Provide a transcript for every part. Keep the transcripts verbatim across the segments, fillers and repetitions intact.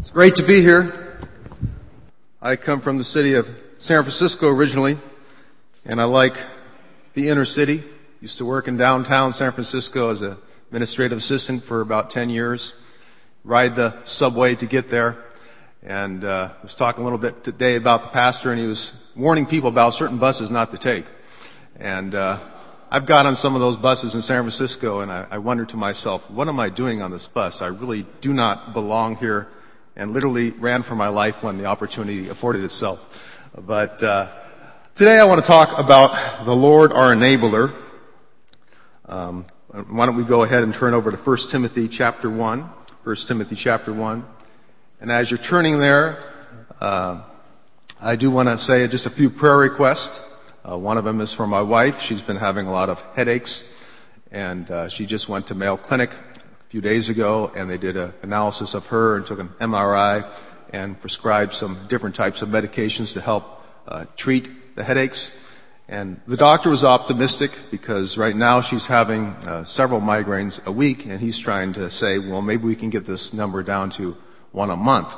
It's great to be here. I come from the city of San Francisco originally, and I like the inner city. Used to work in downtown San Francisco as an administrative assistant for about ten years. Ride the subway to get there. And uh, I was talking a little bit today about the pastor, and he was warning people about certain buses not to take. And uh, I've got on some of those buses in San Francisco, and I, I wonder to myself, what am I doing on this bus? I really do not belong here, and literally ran for my life when the opportunity afforded itself. But uh, today I want to talk about the Lord, our enabler. Um, why don't we go ahead and turn over to First Timothy chapter one. First Timothy chapter one. And as you're turning there, uh, I do want to say just a few prayer requests. Uh, one of them is for my wife. She's been having a lot of headaches, and uh, she just went to Mayo Clinic a few days ago, and they did an analysis of her and took an M R I and prescribed some different types of medications to help uh, treat the headaches. And the doctor was optimistic because right now she's having uh, several migraines a week, and he's trying to say, well, maybe we can get this number down to one a month.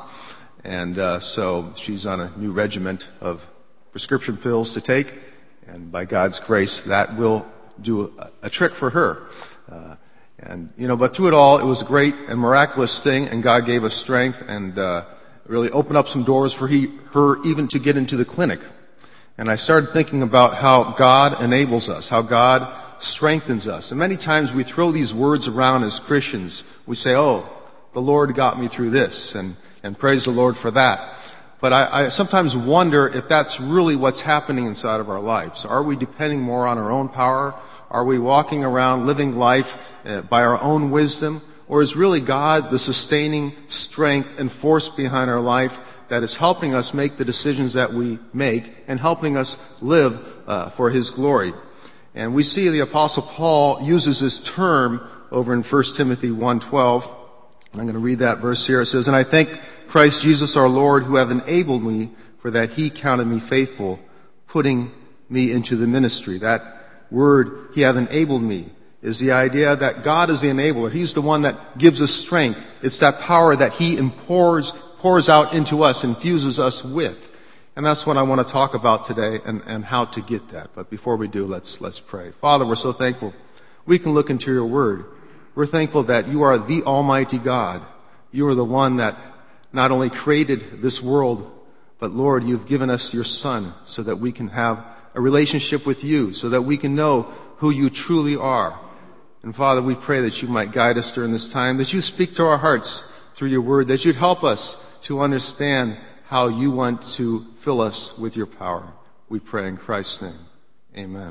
And uh, so she's on a new regimen of prescription pills to take, and by God's grace, that will do a, a trick for her. Uh, and, you know, but through it all, it was a great and miraculous thing, and God gave us strength and uh, really opened up some doors for he, her even to get into the clinic. And I started thinking about how God enables us, how God strengthens us. And many times we throw these words around as Christians. We say, oh, the Lord got me through this, and, and praise the Lord for that. But I, I sometimes wonder if that's really what's happening inside of our lives. Are we depending more on our own power? Are we walking around living life uh, by our own wisdom? Or is really God the sustaining strength and force behind our life that is helping us make the decisions that we make and helping us live uh, for His glory? And we see the Apostle Paul uses this term over in First Timothy one twelve. And I'm going to read that verse here. It says, "And I thank Christ Jesus our Lord, who hath enabled me, for that He counted me faithful, putting me into the ministry." That word, "He hath enabled me," is the idea that God is the enabler. He's the one that gives us strength. It's that power that He pours, pours out into us, infuses us with. And that's what I want to talk about today, and, and how to get that. But before we do, let's, let's pray. Father, we're so thankful we can look into your word. We're thankful that you are the Almighty God. You are the one that not only created this world, but Lord, you've given us your Son so that we can have a relationship with you, so that we can know who you truly are. And Father, we pray that you might guide us during this time, that you speak to our hearts through your word, that you'd help us to understand how you want to fill us with your power. We pray in Christ's name. Amen.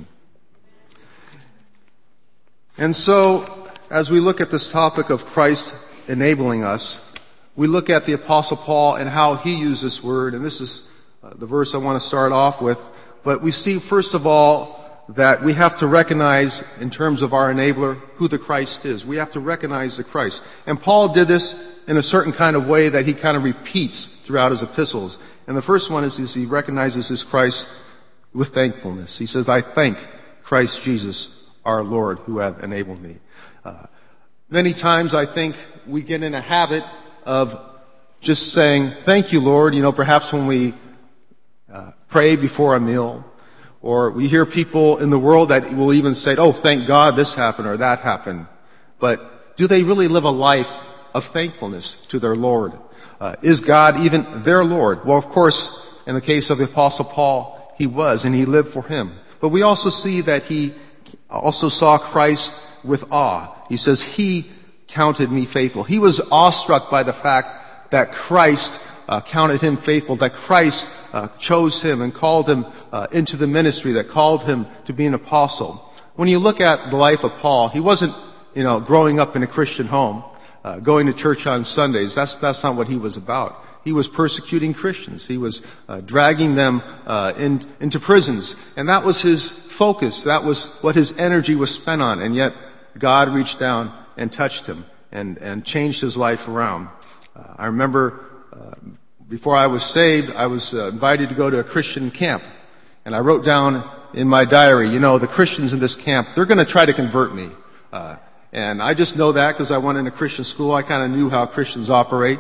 And so, as we look at this topic of Christ enabling us, we look at the Apostle Paul and how he used this word, and this is uh, the verse I want to start off with. But we see, first of all, that we have to recognize, in terms of our enabler, who the Christ is. We have to recognize the Christ. And Paul did this in a certain kind of way that he kind of repeats throughout his epistles. And the first one is, is he recognizes his Christ with thankfulness. He says, "I thank Christ Jesus, our Lord, who hath enabled me." Uh, many times I think we get in a habit of just saying, "Thank you, Lord," you know, perhaps when we uh, pray before a meal, or we hear people in the world that will even say, "Oh, thank God this happened or that happened." But do they really live a life of thankfulness to their Lord? Uh, is God even their Lord? Well, of course, in the case of the Apostle Paul, he was, and he lived for him. But we also see that he also saw Christ with awe. He says, "He counted me faithful." He was awestruck by the fact that Christ uh, counted him faithful, that Christ uh, chose him and called him uh, into the ministry, that called him to be an apostle. When you look at the life of Paul, he wasn't, you know, growing up in a Christian home, uh, going to church on Sundays. That's that's not what he was about. He was persecuting Christians. He was uh, dragging them uh, in, into prisons, and that was his focus. That was what his energy was spent on. And yet, God reached down and touched him and and changed his life around. Uh, I remember uh, before I was saved, I was uh, invited to go to a Christian camp, and I wrote down in my diary, you know, the Christians in this camp, they're going to try to convert me. Uh, and I just know that because I went into Christian school. I kind of knew how Christians operate.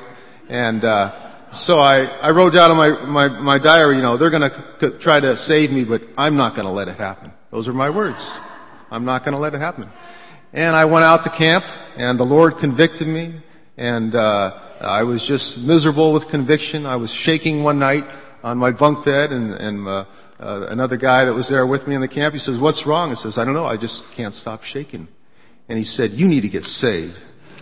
And uh so I, I wrote down in my, my, my diary, you know, they're going to try to save me, but I'm not going to let it happen. Those are my words. I'm not going to let it happen. And I went out to camp, and the Lord convicted me, and uh I was just miserable with conviction. I was shaking one night on my bunk bed, and, and uh, uh, another guy that was there with me in the camp, he says, "What's wrong?" I says, "I don't know, I just can't stop shaking." And he said, "You need to get saved."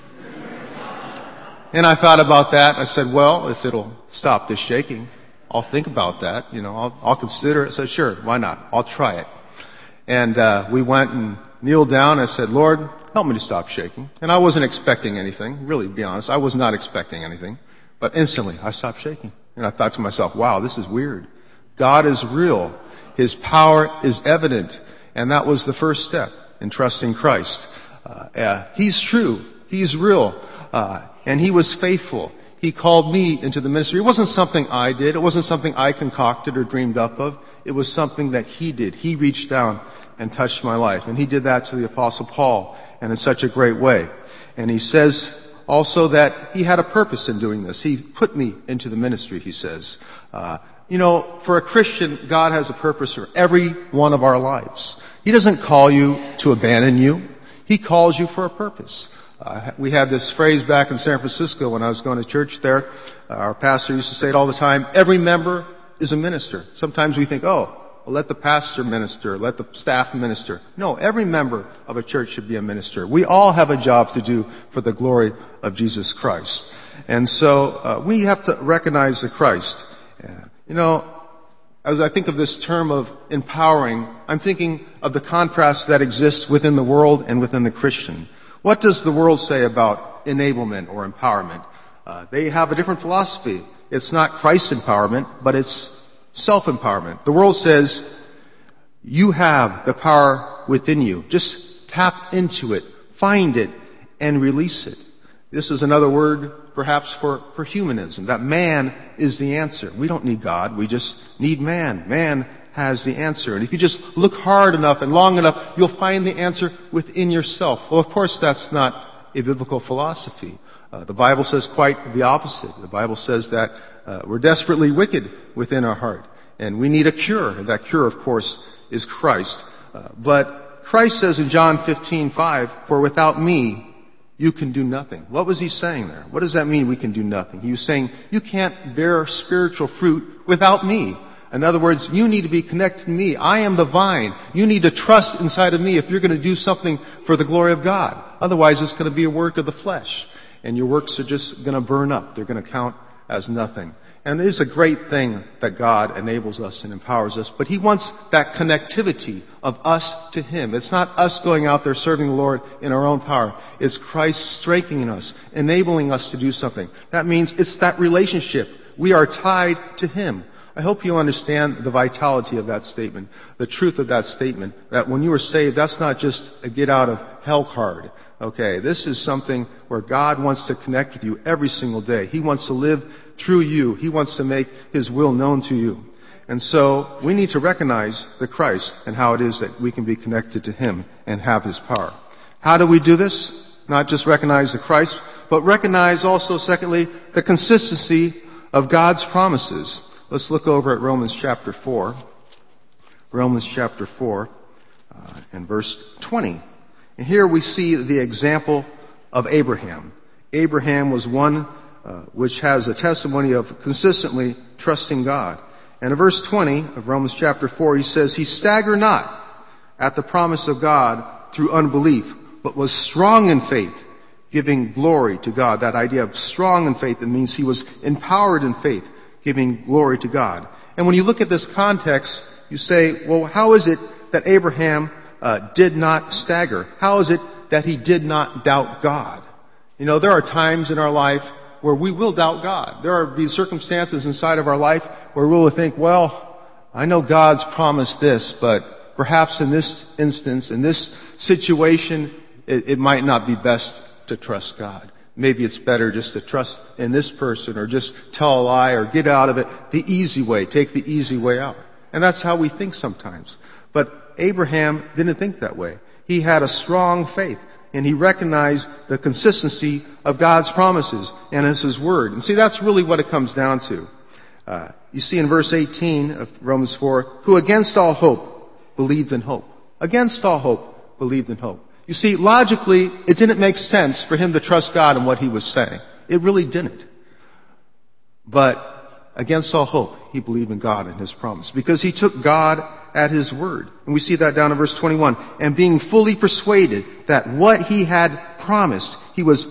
And I thought about that. I said, well, if it'll stop this shaking, I'll think about that. You know, I'll, I'll consider it. I said, sure, why not? I'll try it. And uh we went and kneeled down. I said, "Lord, help me to stop shaking." And I wasn't expecting anything, really, to be honest. I was not expecting anything. But instantly, I stopped shaking. And I thought to myself, wow, this is weird. God is real. His power is evident. And that was the first step in trusting Christ. Uh, uh He's true. He's real. Uh And He was faithful. He called me into the ministry. It wasn't something I did. It wasn't something I concocted or dreamed up of. It was something that He did. He reached down and touched my life. And He did that to the Apostle Paul, and in such a great way. And he says also that He had a purpose in doing this. He put me into the ministry, he says. Uh, you know, for a Christian, God has a purpose for every one of our lives. He doesn't call you to abandon you. He calls you for a purpose. Uh, we had this phrase back in San Francisco when I was going to church there. Uh, our pastor used to say it all the time, every member is a minister. Sometimes we think, oh, well, let the pastor minister, let the staff minister. No, every member of a church should be a minister. We all have a job to do for the glory of Jesus Christ. And so uh, we have to recognize the Christ. Uh, you know, as I think of this term of empowering, I'm thinking of the contrast that exists within the world and within the Christian. What does the world say about enablement or empowerment? Uh, they have a different philosophy. It's not Christ empowerment, but it's self-empowerment. The world says, you have the power within you. Just tap into it, find it, and release it. This is another word, perhaps, for, for humanism, that man is the answer. We don't need God. We just need man. Man has the answer. And if you just look hard enough and long enough, you'll find the answer within yourself. Well, of course, that's not a biblical philosophy. Uh, the Bible says quite the opposite. The Bible says that uh, we're desperately wicked within our heart, and we need a cure. And that cure, of course, is Christ. Uh, but Christ says in John fifteen five, "For without me, you can do nothing." What was He saying there? What does that mean, we can do nothing? He was saying, you can't bear spiritual fruit without me. In other words, you need to be connected to me. I am the vine. You need to trust inside of me if you're going to do something for the glory of God. Otherwise, it's going to be a work of the flesh. And your works are just going to burn up. They're going to count as nothing. And it is a great thing that God enables us and empowers us. But He wants that connectivity of us to Him. It's not us going out there serving the Lord in our own power. It's Christ strengthening us, enabling us to do something. That means it's that relationship. We are tied to Him. I hope you understand the vitality of that statement, the truth of that statement, that when you are saved, that's not just a get out of hell card. Okay, this is something where God wants to connect with you every single day. He wants to live through you. He wants to make His will known to you. And so we need to recognize the Christ and how it is that we can be connected to Him and have His power. How do we do this? Not just recognize the Christ, but recognize also, secondly, the consistency of God's promises. Let's look over at Romans chapter four. Romans chapter four uh, and verse twenty. And here we see the example of Abraham. Abraham was one uh, which has a testimony of consistently trusting God. And in verse twenty of Romans chapter four, he says, "He staggered not at the promise of God through unbelief, but was strong in faith, giving glory to God." That idea of strong in faith, it means he was empowered in faith, giving glory to God. And when you look at this context, you say, well, how is it that Abraham uh, did not stagger? How is it that he did not doubt God? You know, there are times in our life where we will doubt God. There are these circumstances inside of our life where we will think, well, I know God's promised this, but perhaps in this instance, in this situation, it, it might not be best to trust God. Maybe it's better just to trust in this person or just tell a lie or get out of it the easy way, take the easy way out. And that's how we think sometimes. But Abraham didn't think that way. He had a strong faith. and he recognized the consistency of God's promises and as his word. And see, that's really what it comes down to. Uh, you see in verse eighteen of Romans four, who against all hope believed in hope. Against all hope believed in hope. You see, logically, it didn't make sense for him to trust God in what he was saying. It really didn't. But against all hope, he believed in God and his promise because he took God at his word. And we see that down in verse twenty-one. And being fully persuaded that what he had promised, he was,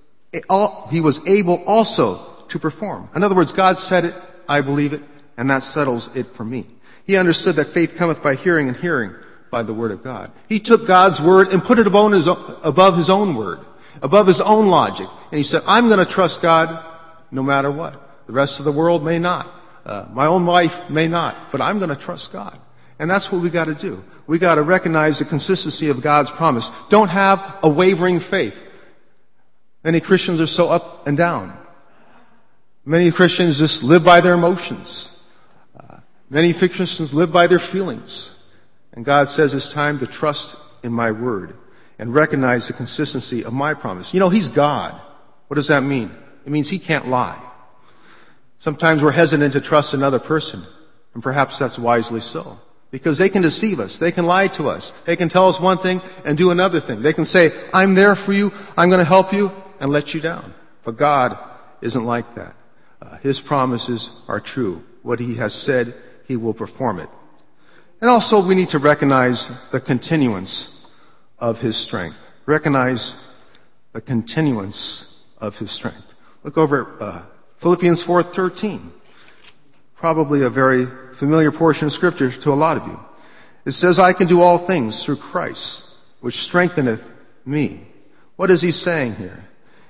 he was able also to perform. In other words, God said it, I believe it, and that settles it for me. He understood that faith cometh by hearing, and hearing by the word of God. He took God's word and put it above his, above his own word, above his own logic. And he said, I'm going to trust God no matter what. The rest of the world may not. Uh, my own life may not. But I'm going to trust God. And that's what we got to do. We got to recognize the consistency of God's promise. Don't have a wavering faith. Many Christians are so up and down. Many Christians just live by their emotions. Uh, many Christians live by their feelings. And God says it's time to trust in my word and recognize the consistency of my promise. You know, he's God. What does that mean? It means he can't lie. Sometimes we're hesitant to trust another person, and perhaps that's wisely so. Because they can deceive us. They can lie to us. They can tell us one thing and do another thing. They can say, I'm there for you, I'm going to help you, and let you down. But God isn't like that. Uh, his promises are true. What he has said, he will perform it. And also we need to recognize the continuance of his strength. Recognize the continuance of his strength. Look over at uh, Philippians four thirteen. Probably a very familiar portion of Scripture to a lot of you. It says, I can do all things through Christ, which strengtheneth me. What is he saying here?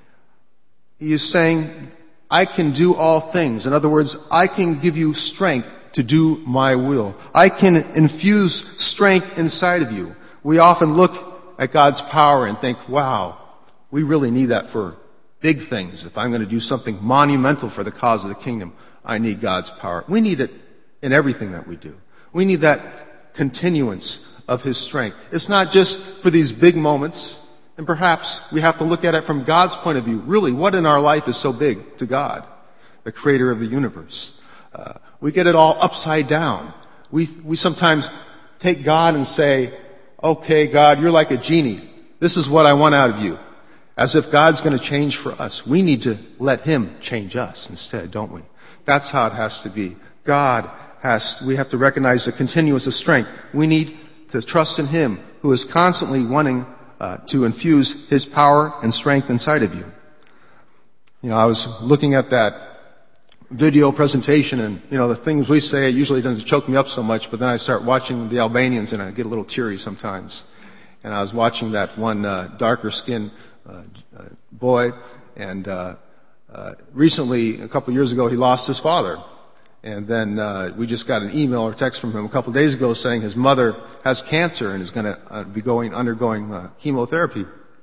He is saying, I can do all things. In other words, I can give you strength to do my will. I can infuse strength inside of you. We often look at God's power and think, wow, we really need that for big things. If I'm going to do something monumental for the cause of the kingdom, I need God's power. We need it in everything that we do. We need that continuance of his strength. It's not just for these big moments, and perhaps we have to look at it from God's point of view. Really, what in our life is so big to God, the creator of the universe? Uh, we get it all upside down. We, we sometimes take God and say, okay, God, you're like a genie. This is what I want out of you. As if God's going to change for us. We need to let him change us instead, don't we? That's how it has to be. God has, we have to recognize the continuance of strength. We need to trust in him who is constantly wanting uh, to infuse his power and strength inside of you. You know, I was looking at that video presentation and, you know, the things we say, it usually doesn't choke me up so much, but then I start watching the Albanians and I get a little teary sometimes. And I was watching that one uh, darker skinned uh, uh, boy, and uh, uh, recently, a couple of years ago, he lost his father. And then uh, we just got an email or text from him a couple of days ago saying his mother has cancer and is going to uh, be going undergoing uh, chemotherapy.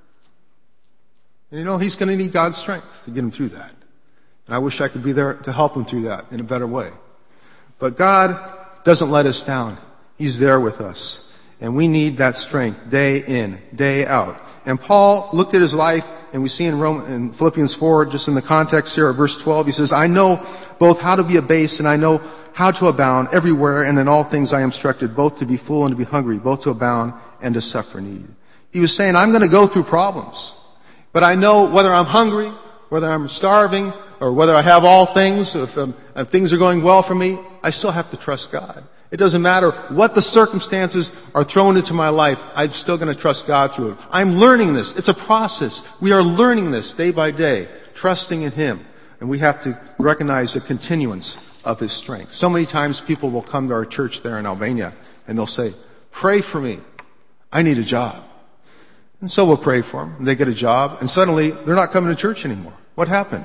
And you know, he's going to need God's strength to get him through that. And I wish I could be there to help him through that in a better way. But God doesn't let us down. He's there with us. And we need that strength day in, day out. And Paul looked at his life, and we see in, Rome, in Philippians four, just in the context here of verse twelve, he says, I know both how to be abased and I know how to abound everywhere, and in all things I am instructed, both to be full and to be hungry, both to abound and to suffer need. He was saying, I'm going to go through problems, but I know whether I'm hungry, whether I'm starving, or whether I have all things, if, um, if things are going well for me, I still have to trust God. It doesn't matter what the circumstances are thrown into my life, I'm still going to trust God through it. I'm learning this. It's a process. We are learning this day by day, trusting in him. And we have to recognize the continuance of his strength. So many times people will come to our church there in Albania and they'll say, pray for me. I need a job. And so we'll pray for them. And they get a job and suddenly they're not coming to church anymore. What happened?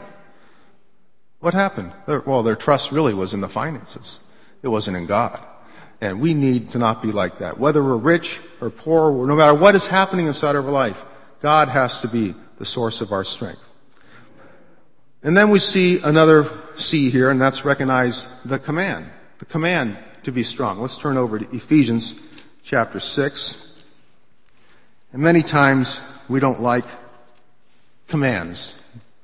What happened? Well, their trust really was in the finances. It wasn't in God. And we need to not be like that. Whether we're rich or poor, or no matter what is happening inside of our life, God has to be the source of our strength. And then we see another C here, and that's recognize the command. The command to be strong. Let's turn over to Ephesians chapter six. And many times we don't like commands.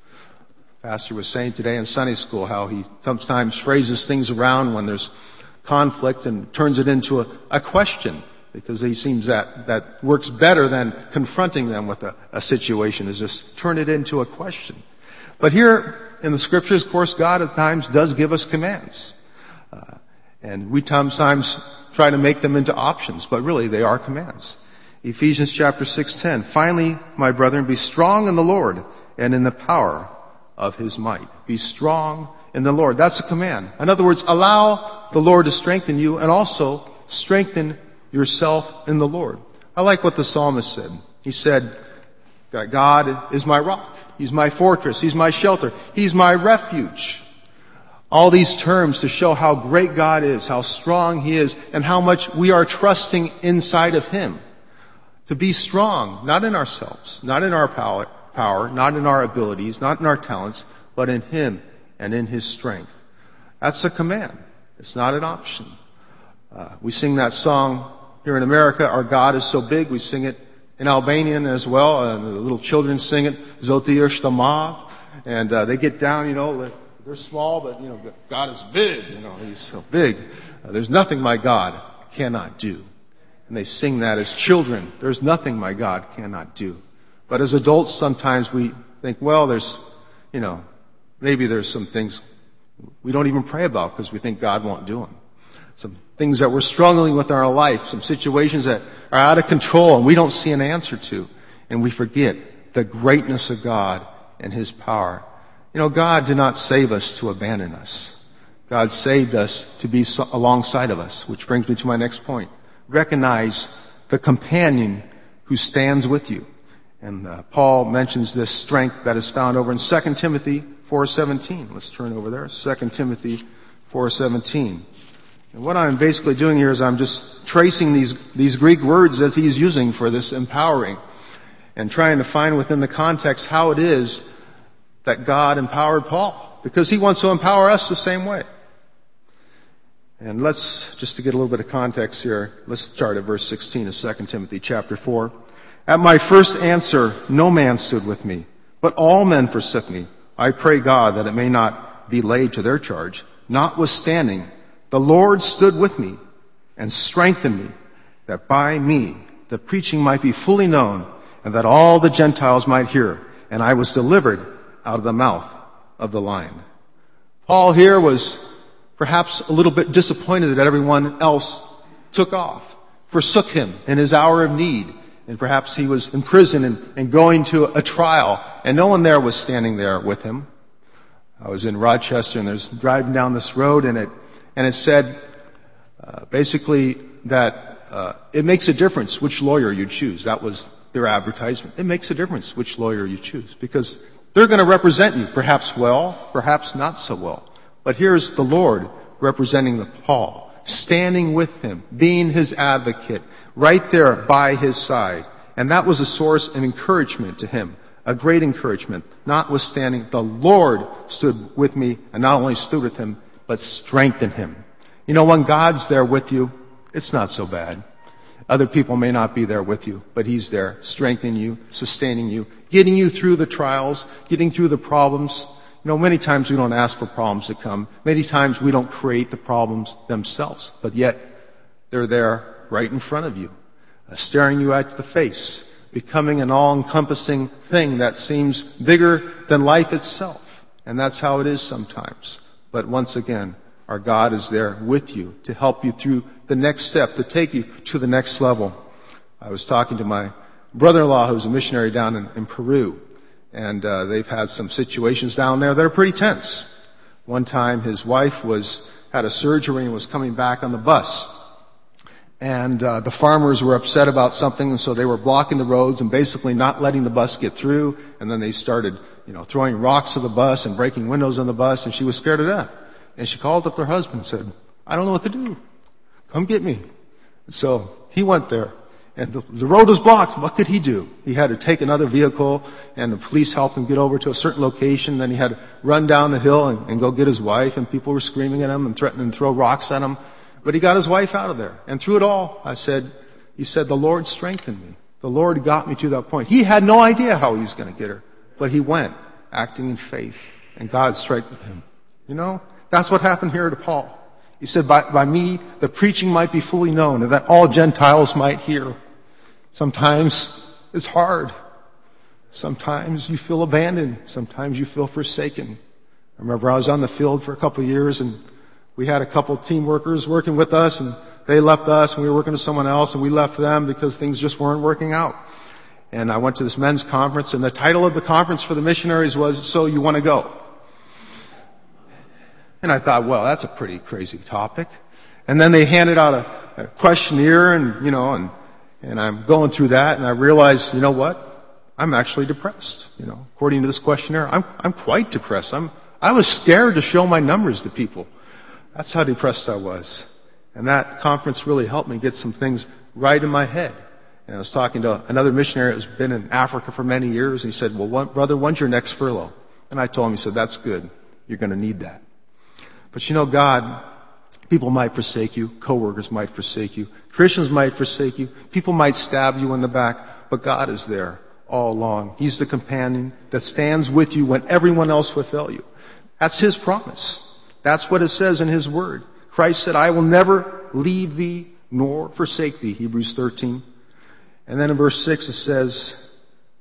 Pastor was saying today in Sunday school how he sometimes phrases things around when there's conflict and turns it into a, a question, because he seems that that works better than confronting them with a, a situation, is just turn it into a question. But here in the scriptures, of course, God at times does give us commands. Uh, and we sometimes try to make them into options, but really they are commands. Ephesians chapter six ten, finally, my brethren, be strong in the Lord and in the power of his might. Be strong in the Lord. That's a command. In other words, allow the Lord to strengthen you and also strengthen yourself in the Lord. I like what the psalmist said. He said, God is my rock. He's my fortress. He's my shelter. He's my refuge. All these terms to show how great God is, how strong he is, and how much we are trusting inside of him. To be strong, not in ourselves, not in our power, power, not in our abilities, not in our talents, but in him and in his strength. That's a command. It's not an option. Uh, we sing that song here in America, Our God is So Big. We sing it in Albanian as well. Uh, the little children sing it, Zoti është Mav. And uh, they get down, you know, they're small, but, you know, God is big. You know, he's so big. Uh, there's nothing my God cannot do. And they sing that as children. There's nothing my God cannot do. But as adults, sometimes we think, well, there's, you know, maybe there's some things we don't even pray about because we think God won't do them. Some things that we're struggling with in our life, some situations that are out of control and we don't see an answer to. And we forget the greatness of God and his power. You know, God did not save us to abandon us. God saved us to be so, alongside of us, which brings me to my next point. Recognize the companion who stands with you. And uh, Paul mentions this strength that is found over in Second Timothy four seventeen. Let's turn over there. Second Timothy four seventeen. And what I'm basically doing here is I'm just tracing these, these Greek words that he's using for this empowering and trying to find within the context how it is that God empowered Paul, because he wants to empower us the same way. And let's, just to get a little bit of context here, let's start at verse sixteen of Second Timothy chapter four. At my first answer, no man stood with me, but all men forsook me. I pray God that it may not be laid to their charge. Notwithstanding, the Lord stood with me and strengthened me, that by me the preaching might be fully known, and that all the Gentiles might hear. And I was delivered out of the mouth of the lion. Paul here was perhaps a little bit disappointed that everyone else took off, forsook him in his hour of need. And perhaps he was in prison and, and going to a trial, and no one there was standing there with him. I was in Rochester, and there's driving down this road, and it and it said uh, basically that uh, it makes a difference which lawyer you choose. That was their advertisement. It makes a difference which lawyer you choose, because they're going to represent you, perhaps well, perhaps not so well. But here's the Lord representing the Paul, standing with him, being his advocate, right there by his side. And that was a source of encouragement to him, a great encouragement. Notwithstanding, the Lord stood with me, and not only stood with him, but strengthened him. You know, when God's there with you, it's not so bad. Other people may not be there with you, but he's there, strengthening you, sustaining you, getting you through the trials, getting through the problems. You know, many times we don't ask for problems to come. Many times we don't create the problems themselves, but yet they're there right in front of you, uh, staring you at the face, becoming an all-encompassing thing that seems bigger than life itself. And that's how it is sometimes. But once again, our God is there with you to help you through the next step, to take you to the next level. I was talking to my brother-in-law who's a missionary down in, in Peru, and uh, they've had some situations down there that are pretty tense. One time his wife was had a surgery and was coming back on the bus. And uh, the farmers were upset about something, and so they were blocking the roads and basically not letting the bus get through. And then they started, you know, throwing rocks at the bus and breaking windows on the bus, and she was scared to death. And she called up her husband and said, I don't know what to do. Come get me. And so he went there, and the, the road was blocked. What could he do? He had to take another vehicle, and the police helped him get over to a certain location. Then he had to run down the hill and, and go get his wife, and people were screaming at him and threatening to throw rocks at him. But he got his wife out of there. And through it all, I said, he said, the Lord strengthened me. The Lord got me to that point. He had no idea how he was going to get her, but he went, acting in faith, and God strengthened him. You know, that's what happened here to Paul. He said, by, by me, the preaching might be fully known, and that all Gentiles might hear. Sometimes it's hard. Sometimes you feel abandoned. Sometimes you feel forsaken. I remember I was on the field for a couple of years, and we had a couple of team workers working with us, and they left us, and we were working with someone else, and we left them because things just weren't working out. And I went to this men's conference, and the title of the conference for the missionaries was, "So You Want to Go?" And I thought, well, that's a pretty crazy topic. And then they handed out a, a questionnaire, and, you know, and, and I'm going through that, and I realized, you know what? I'm actually depressed. You know, according to this questionnaire, I'm, I'm quite depressed. I'm, I was scared to show my numbers to people. That's how depressed I was. And that conference really helped me get some things right in my head. And I was talking to another missionary who's been in Africa for many years, and he said, well, what, brother, when's your next furlough? And I told him, he said, that's good. You're going to need that. But you know, God, people might forsake you. Coworkers might forsake you. Christians might forsake you. People might stab you in the back. But God is there all along. He's the companion that stands with you when everyone else will fail you. That's His promise. That's what it says in His Word. Christ said, I will never leave thee nor forsake thee, Hebrews thirteen. And then in verse six it says,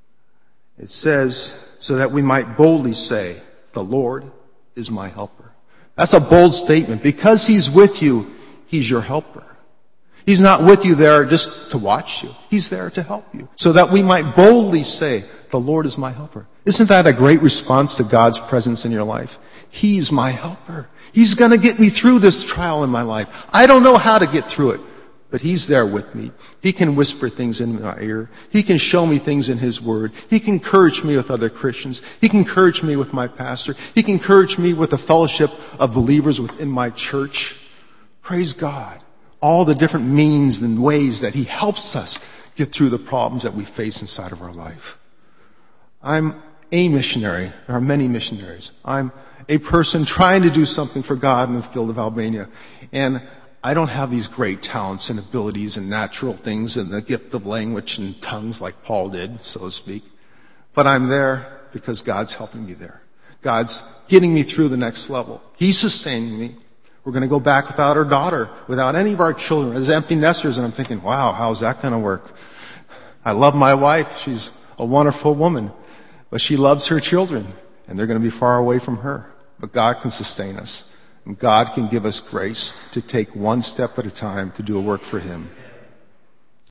it says, so that we might boldly say, the Lord is my helper. That's a bold statement. Because He's with you, He's your helper. He's not with you there just to watch you. He's there to help you. So that we might boldly say, the Lord is my helper. Isn't that a great response to God's presence in your life? He's my helper. He's going to get me through this trial in my life. I don't know how to get through it, but He's there with me. He can whisper things in my ear. He can show me things in His Word. He can encourage me with other Christians. He can encourage me with my pastor. He can encourage me with the fellowship of believers within my church. Praise God. All the different means and ways that He helps us get through the problems that we face inside of our life. I'm a missionary. There are many missionaries. I'm a person trying to do something for God in the field of Albania. And I don't have these great talents and abilities and natural things and the gift of language and tongues like Paul did, so to speak. But I'm there because God's helping me there. God's getting me through the next level. He's sustaining me. We're going to go back without our daughter, without any of our children, as empty nesters. And I'm thinking, wow, how's that going to work? I love my wife. She's a wonderful woman. But she loves her children, and they're going to be far away from her. But God can sustain us. And God can give us grace to take one step at a time to do a work for Him.